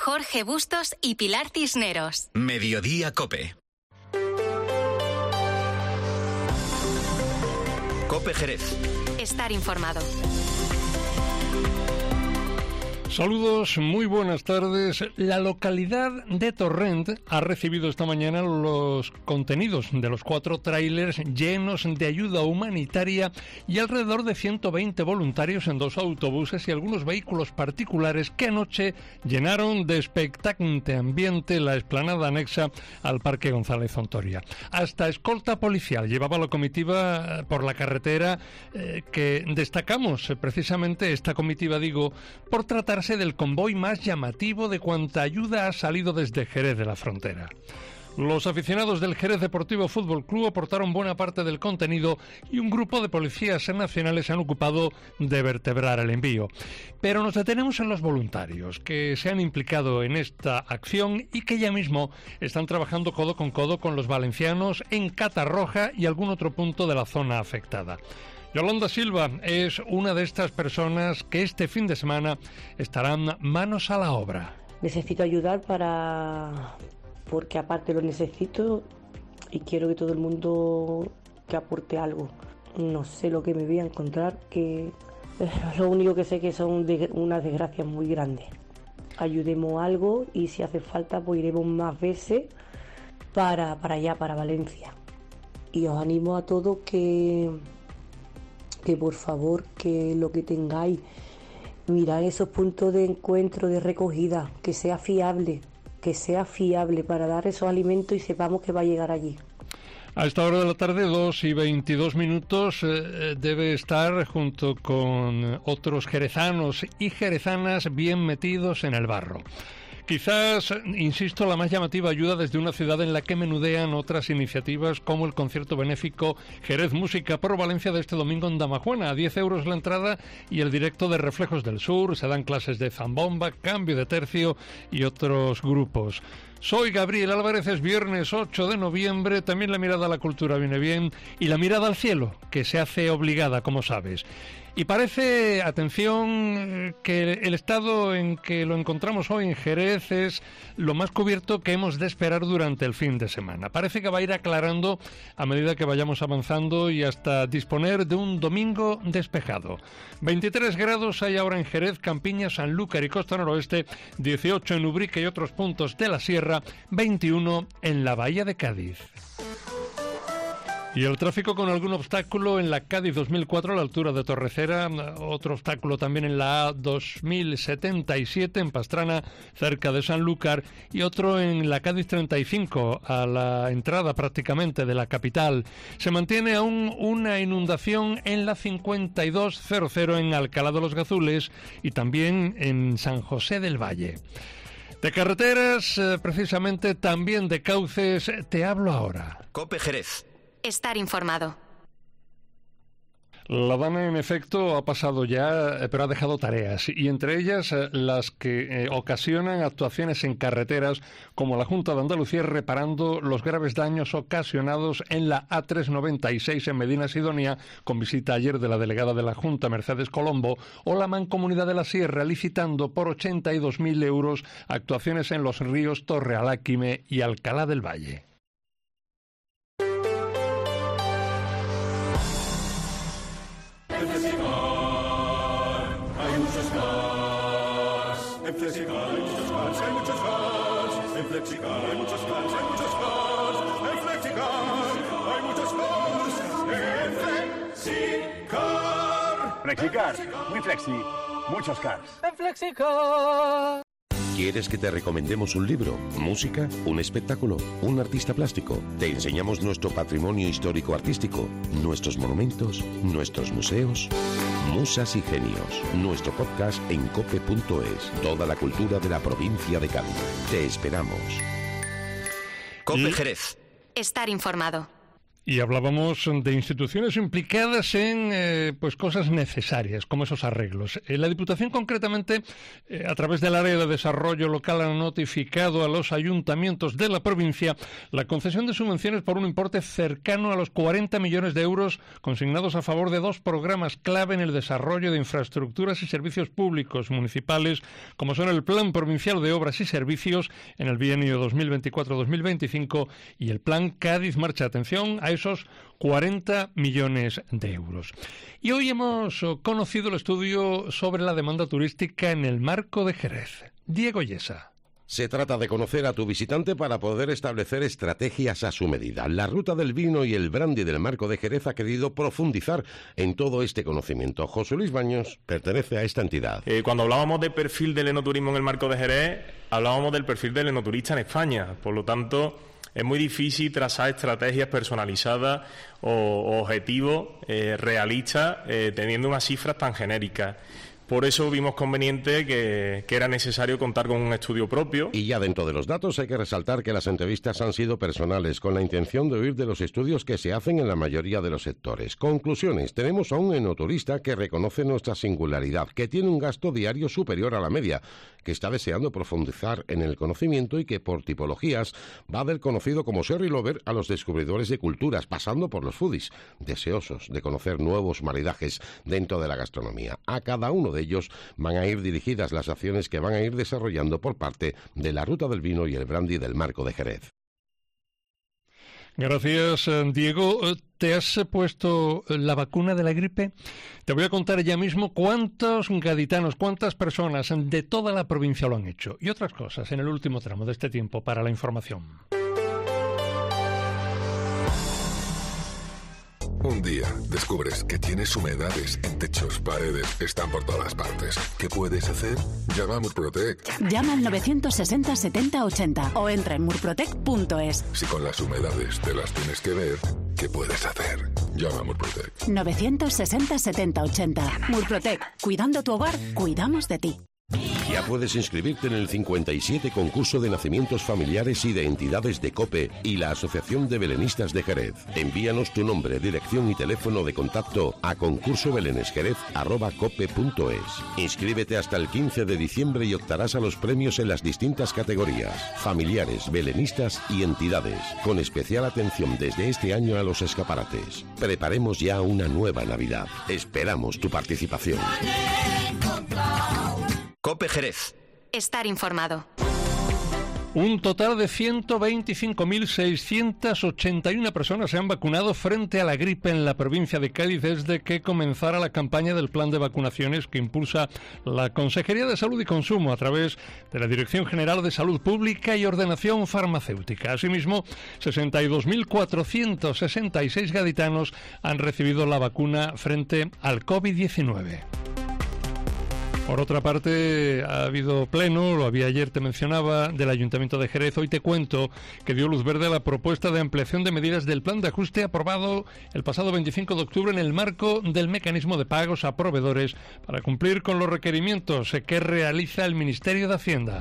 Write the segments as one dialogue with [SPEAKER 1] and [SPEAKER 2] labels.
[SPEAKER 1] Jorge Bustos y Pilar Cisneros.
[SPEAKER 2] Mediodía COPE. COPE Jerez.
[SPEAKER 1] Estar informado.
[SPEAKER 3] Saludos, muy buenas tardes. La localidad de Torrent ha recibido esta mañana los contenidos de los 4 tráilers llenos de ayuda humanitaria y alrededor de 120 voluntarios en 2 autobuses y algunos vehículos particulares que anoche llenaron de expectante ambiente la explanada anexa al Parque González Ontoria. Hasta escolta policial llevaba la comitiva por la carretera que destacamos precisamente esta comitiva, por tratarse del convoy más llamativo de cuanta ayuda ha salido desde Jerez de la Frontera. Los aficionados del Jerez Deportivo Fútbol Club aportaron buena parte del contenido y un grupo de policías nacionales se han ocupado de vertebrar el envío. Pero nos detenemos en los voluntarios que se han implicado en esta acción y que ya mismo están trabajando codo con los valencianos en Catarroja y algún otro punto de la zona afectada. Yolanda Silva es una de estas personas que este fin de semana estarán manos a la obra.
[SPEAKER 4] Necesito ayudar porque aparte lo necesito y quiero que todo el mundo que aporte algo. No sé lo que me voy a encontrar, que lo único que sé que son unas desgracias muy grandes. Ayudemos algo y si hace falta pues iremos más veces para allá, para Valencia. Y os animo a todos que por favor, que lo que tengáis, mirad esos puntos de encuentro, de recogida, que sea fiable para dar esos alimentos y sepamos que va a llegar allí.
[SPEAKER 3] A esta hora de la tarde, 2:22, debe estar junto con otros jerezanos y jerezanas bien metidos en el barro. Quizás, insisto, la más llamativa ayuda desde una ciudad en la que menudean otras iniciativas como el concierto benéfico Jerez Música por Valencia de este domingo en Damajuana, a 10 euros la entrada, y el directo de Reflejos del Sur, se dan clases de zambomba, cambio de tercio y otros grupos. Soy Gabriel Álvarez, es viernes 8 de noviembre, también la mirada a la cultura viene bien y la mirada al cielo, que se hace obligada, como sabes. Y parece, atención, que el estado en que lo encontramos hoy en Jerez es lo más cubierto que hemos de esperar durante el fin de semana. Parece que va a ir aclarando a medida que vayamos avanzando y hasta disponer de un domingo despejado. 23 grados hay ahora en Jerez, Campiña, Sanlúcar y Costa Noroeste, 18 en Ubrique y otros puntos de la Sierra, 21 en la Bahía de Cádiz. Y el tráfico con algún obstáculo en la Cádiz 2004 a la altura de Torrecera, otro obstáculo también en la A2077 en Pastrana, cerca de Sanlúcar, y otro en la Cádiz 35 a la entrada prácticamente de la capital. Se mantiene aún una inundación en la 5200 en Alcalá de los Gazules y también en San José del Valle. De carreteras, precisamente también de cauces, te hablo ahora.
[SPEAKER 2] COPE Jerez.
[SPEAKER 1] Estar informado.
[SPEAKER 3] La DANA, en efecto, ha pasado ya, pero ha dejado tareas, y entre ellas las que ocasionan actuaciones en carreteras, como la Junta de Andalucía reparando los graves daños ocasionados en la A396 en Medina Sidonia, con visita ayer de la delegada de la Junta, Mercedes Colombo, o la Mancomunidad de la Sierra licitando por 82.000 euros actuaciones en los ríos Torrealáquime y Alcalá del Valle.
[SPEAKER 5] En Flexicar hay muchos cars, hay muchos cars. En Flexicar hay muchos cars, hay muchos cars. En Flexicar hay muchos cars. En Flexicar.
[SPEAKER 6] Flexicar, muy flexi, muchos cars.
[SPEAKER 7] En Flexicar.
[SPEAKER 8] ¿Quieres que te recomendemos un libro, música, un espectáculo, un artista plástico? Te enseñamos nuestro patrimonio histórico-artístico, nuestros monumentos, nuestros museos. Musas y Genios, nuestro podcast en cope.es. Toda la cultura de la provincia de Cádiz. Te esperamos.
[SPEAKER 2] COPE Jerez.
[SPEAKER 1] Estar informado.
[SPEAKER 3] Y hablábamos de instituciones implicadas en pues cosas necesarias, como esos arreglos. La Diputación, concretamente, a través del área de desarrollo local, ha notificado a los ayuntamientos de la provincia la concesión de subvenciones por un importe cercano a los 40 millones de euros consignados a favor de dos programas clave en el desarrollo de infraestructuras y servicios públicos municipales, como son el Plan Provincial de Obras y Servicios en el bienio 2024-2025 y el Plan Cádiz Marcha. Atención a esos 40 millones de euros. Y hoy hemos conocido el estudio sobre la demanda turística en el marco de Jerez. Diego Yesa.
[SPEAKER 8] Se trata de conocer a tu visitante para poder establecer estrategias a su medida. La Ruta del Vino y el Brandy del Marco de Jerez ha querido profundizar en todo este conocimiento. José Luis Baños pertenece a esta entidad.
[SPEAKER 9] Cuando hablábamos de perfil del enoturismo en el Marco de Jerez, hablábamos del perfil del enoturista en España. Por lo tanto, es muy difícil trazar estrategias personalizadas o objetivos realistas teniendo unas cifras tan genéricas. Por eso vimos conveniente que era necesario contar con un estudio propio.
[SPEAKER 8] Y ya dentro de los datos hay que resaltar que las entrevistas han sido personales, con la intención de oír de los estudios que se hacen en la mayoría de los sectores. Conclusiones. Tenemos a un enoturista que reconoce nuestra singularidad, que tiene un gasto diario superior a la media, que está deseando profundizar en el conocimiento y que por tipologías va del conocido como Sherry Lover a los descubridores de culturas, pasando por los foodies, deseosos de conocer nuevos maridajes dentro de la gastronomía. A cada uno de ellos van a ir dirigidas las acciones que van a ir desarrollando por parte de la Ruta del Vino y el Brandy del Marco de Jerez.
[SPEAKER 3] Gracias, Diego. ¿Te has puesto la vacuna de la gripe? Te voy a contar ya mismo cuántos gaditanos, cuántas personas de toda la provincia lo han hecho y otras cosas en el último tramo de este tiempo para la información.
[SPEAKER 10] Un día descubres que tienes humedades en techos, paredes, están por todas partes. ¿Qué puedes hacer? Llama a Murprotec.
[SPEAKER 11] Llama al 960 70 80 o entra en murprotec.es.
[SPEAKER 10] Si con las humedades te las tienes que ver, ¿qué puedes hacer? Llama a Murprotec.
[SPEAKER 11] 960 70 80. Murprotec. Cuidando tu hogar, cuidamos de ti.
[SPEAKER 8] Ya puedes inscribirte en el 57 concurso de nacimientos familiares y de entidades de COPE y la Asociación de Belenistas de Jerez. Envíanos tu nombre, dirección y teléfono de contacto a concursobelenesjerez@cope.es. Inscríbete hasta el 15 de diciembre y optarás a los premios en las distintas categorías: familiares, belenistas y entidades, con especial atención desde este año a los escaparates. Preparemos ya una nueva Navidad. Esperamos tu participación.
[SPEAKER 2] COPE Jerez.
[SPEAKER 1] Estar informado.
[SPEAKER 3] Un total de 125.681 personas se han vacunado frente a la gripe en la provincia de Cádiz desde que comenzara la campaña del plan de vacunaciones que impulsa la Consejería de Salud y Consumo a través de la Dirección General de Salud Pública y Ordenación Farmacéutica. Asimismo, 62.466 gaditanos han recibido la vacuna frente al COVID-19. Por otra parte, ha habido pleno, lo había ayer, te mencionaba, del Ayuntamiento de Jerez. Hoy te cuento que dio luz verde a la propuesta de ampliación de medidas del plan de ajuste aprobado el pasado 25 de octubre en el marco del mecanismo de pagos a proveedores para cumplir con los requerimientos que realiza el Ministerio de Hacienda.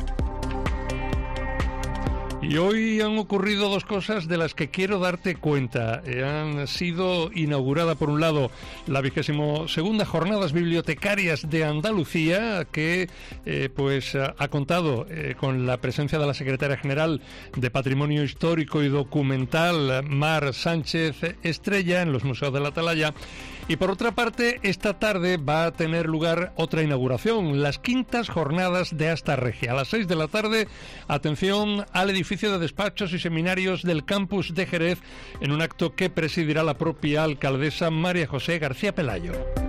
[SPEAKER 3] Y hoy han ocurrido dos cosas de las que quiero darte cuenta. Han sido inaugurada, por un lado, la 22ª Jornadas Bibliotecarias de Andalucía, que ha contado con la presencia de la Secretaria General de Patrimonio Histórico y Documental, Mar Sánchez Estrella, en los Museos de la Atalaya. Y por otra parte, esta tarde va a tener lugar otra inauguración, las 5ª Jornadas de Asta Regia. A las 6 de la tarde, atención al edificio de despachos y seminarios del campus de Jerez, en un acto que presidirá la propia alcaldesa María José García Pelayo.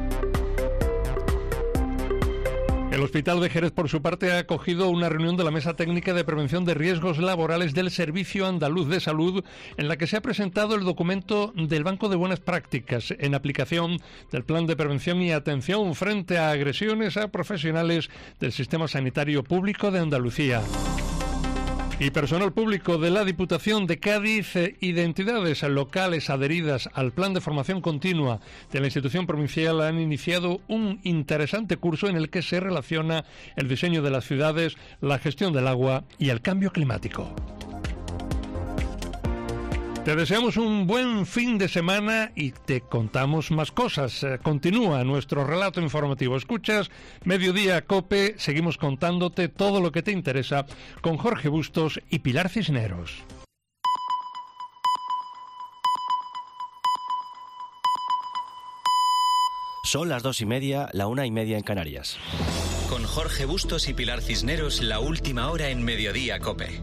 [SPEAKER 3] El Hospital de Jerez, por su parte, ha acogido una reunión de la Mesa Técnica de Prevención de Riesgos Laborales del Servicio Andaluz de Salud, en la que se ha presentado el documento del Banco de Buenas Prácticas en aplicación del Plan de Prevención y Atención frente a agresiones a profesionales del Sistema Sanitario Público de Andalucía. Y personal público de la Diputación de Cádiz y de entidades locales adheridas al Plan de Formación Continua de la institución provincial han iniciado un interesante curso en el que se relaciona el diseño de las ciudades, la gestión del agua y el cambio climático. Te deseamos un buen fin de semana y te contamos más cosas. Continúa nuestro relato informativo. Escuchas Mediodía COPE, seguimos contándote todo lo que te interesa con Jorge Bustos y Pilar Cisneros.
[SPEAKER 12] Son las 2:30, la 1:30 en Canarias.
[SPEAKER 2] Con Jorge Bustos y Pilar Cisneros, la última hora en Mediodía COPE.